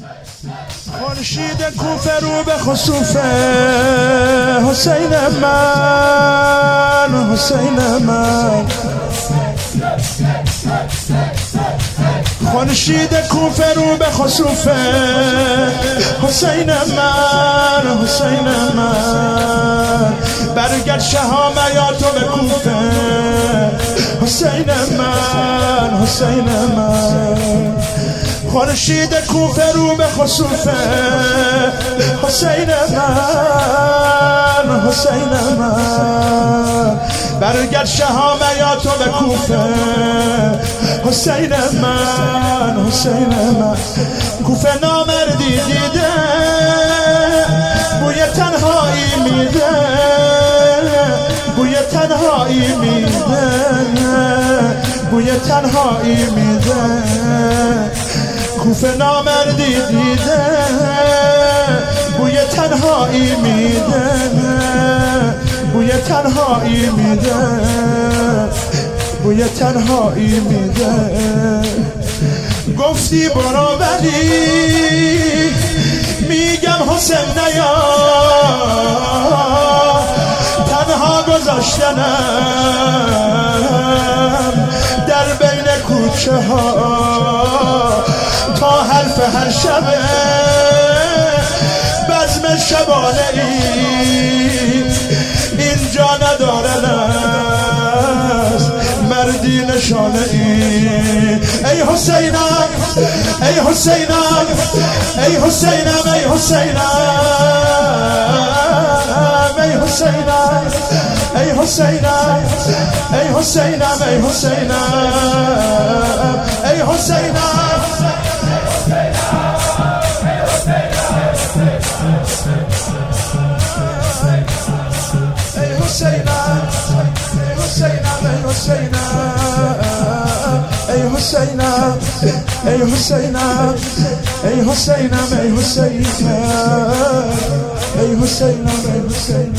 خورشید کوفه رو به خسوفه حسین من، حسین من. خورشید کوفه رو به خسوفه حسین من، حسین من. برگرد شهامت به کوفه حسین من، حسین من. خورشید کوفه رو به خسوفه حسین من، حسین من. برگرد شهامت به کوفه حسین من، حسین من. کوفه نامردی دیده بوی تنهایی میده، بوی تنهایی میده، بوی تنهایی میده. کوفه نامردی دیده بوی تنهایی میده، بوی تنهایی میده، بوی تنهایی میده. گفتی برو ولی میگم حسین نیا، تنها گذاشتنم در بین کوچه ها تا حرف هر شبه بزم شبانه ای اینجا ندارن است مردی نشانه ای. ای حسینم، ای حسینم، ای حسینم، ای حسینم، ای حسینم، ای حسینم، ای حسینم، ای حسینم، ای حسینم. ای حسینم، ای حسینم، ای حسینم، ای حسینم، ای حسینم، ای حسینم.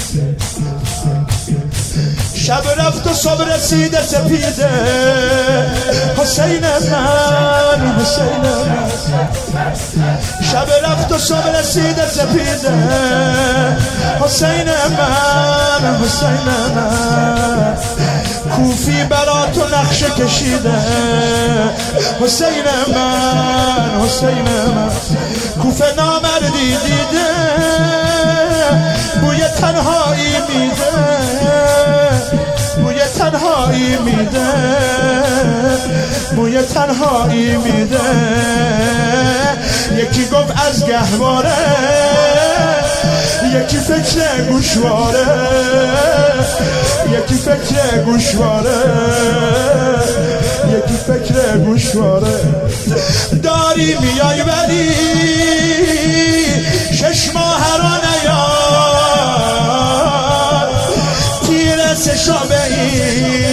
شب رفت و صبح رسیده سپیده حسین من، حسین من. شب رفت و صبح رسیده سپیده حسین من، حسین من. کوفی برا تو نقشه کشیده حسین من، حسین من. کوفه نامردی دیده بوی تنهایی میده، بوی تنهایی میده، بوی تنهایی میده. یکی گفت از گهواره، یکی فکر گوشواره، یکی فکر گوشواره، یکی فکر گوشواره. داری میای ولی 6 ماه را نیار، تیر 3 شبه ای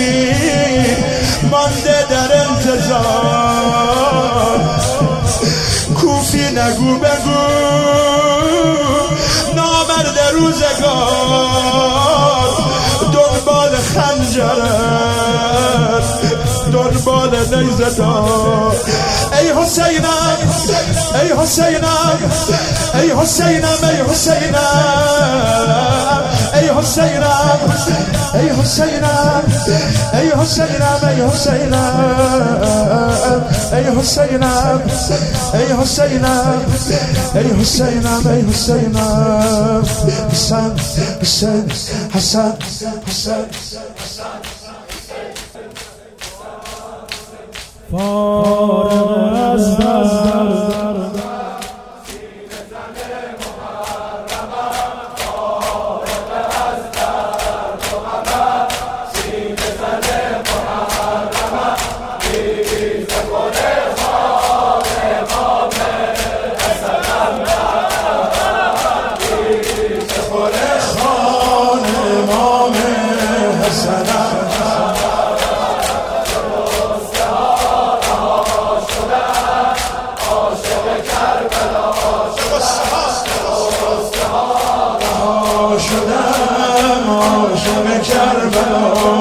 مانده در انتظار. کوفی نگو بگو نامرد روزگار، دنبال خنجرت، دنبال نیزه دار. ای حسینم، ای حسینم، ای حسینم، ای حسینم، ای حسینم، ای حسینم، ای حسینم، ای حسینم، ای حسینم، ای حسینم، ای حسینم، ای حسینم. حسن، حسین، حسن، حسن، فارغ از کربلا